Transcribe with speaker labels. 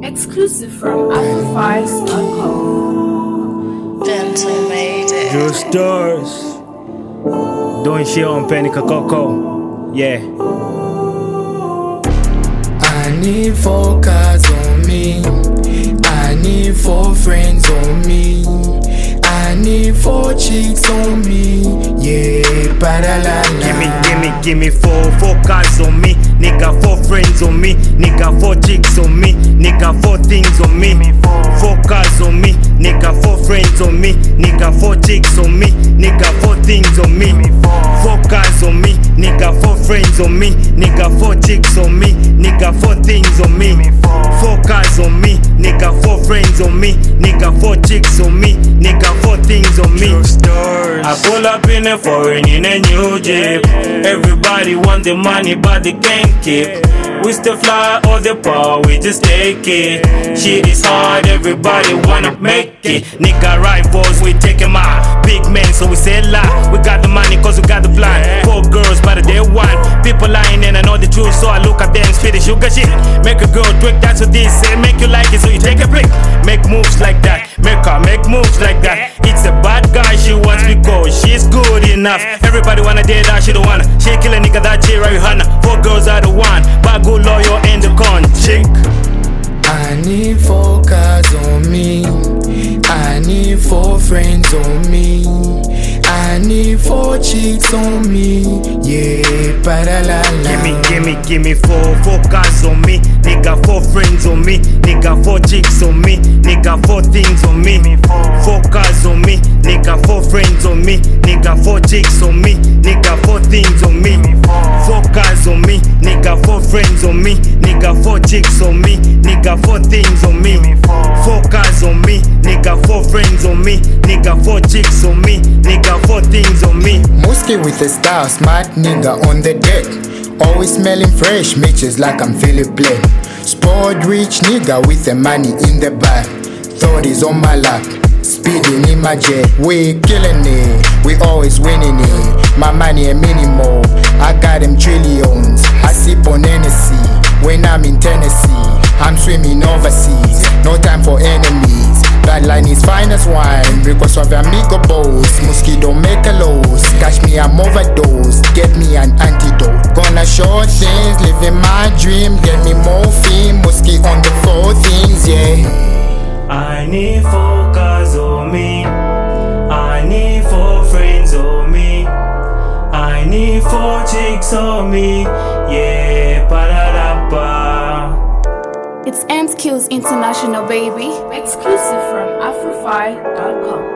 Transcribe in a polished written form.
Speaker 1: Exclusive from Afrofiles.com.
Speaker 2: Dental made it.
Speaker 3: Drew Stars doing shit on Penny Coco. Yeah.
Speaker 4: I need 4 cars on me. I need 4 friends on me. I need 4 chicks on me. Yeah, ba-da-la-la.
Speaker 3: Give me four cars on me. Nigga, 4 friends on me. Nigga, 4 chicks on me. Nigga, 4 things on me. 4 cars on me. Nigga, 4 friends on me. Nigga, 4 chicks on me. Nigga, 4 things on me. 4 cars on me. Nigga, 4 friends on me. Nigga, 4 chicks on me. Nigga, 4 things on me. 4 cars on me. Nigga, 4 friends on me. Nigga, 4 chicks on me. Nigga, 4 things on me. I pull up in a foreign in a new Jeep. Everybody want the money but they can't keep. We still fly all the power, we just take it. Shit is hard, everybody wanna make it. Nigga rivals, we take 'em out. Big men, so we say lie. We got the money cause we got the plan. 4 girls by the day one. People lying and I know the truth, so I look at them, spit the sugar shit. Make a girl twerk, that's what this say. Make you like it, so you take a break. Make moves like that, make her make moves like that. It's a bad guy she wants because she's good enough. Everybody wanna date her, she don't wanna. She kill a nigga that she right Hannah. 4 girls are the one, but good loyal and the con chick.
Speaker 4: I need 4 cars on me. I need 4 friends on me. I need 4 chicks on me. Yeah, ba-da-la-la.
Speaker 3: Give me four cars on me. Nigga, 4 friends on me. Nigga, 4 chicks on me. Nigga, 4 things on me. 4 cars on me. Nigga, 4 friends on me. Nigga, 4 chicks on me. Nigga, 4 things on me. 4 cars on me. Nigga, 4 friends on me. Nigga, 4 chicks on me. Nigga, 4 things on me. 4 cars on me. Nigga, 4 friends on me. Nigga, 4 chicks on me. Nigga, 4 things on me.
Speaker 4: Musky with a star, smart nigga on the deck. Always smelling fresh, bitches like I'm Philip Blaine. Spoiled rich nigga with the money in the bag. Thought is on my lap, speeding in my jet. We killing it, we always winning it. My money a minimal, I got them trillions. I sip on Hennessy when I'm in Tennessee. I'm swimming overseas, no time for enemies. That line is fine as wine because of amigo bows. Mosquito make a loss, catch me I'm overdose. Get me an antidote. Gonna show things, living my dream. Get me morphine, Mosquito on the 4 things, yeah.
Speaker 3: I need 4 cars on me. I need 4 friends on me. I need 4 chicks on me. Yeah, ba-da-da-ba.
Speaker 1: It's M Skills International, baby. Exclusive from Afrofiles.com.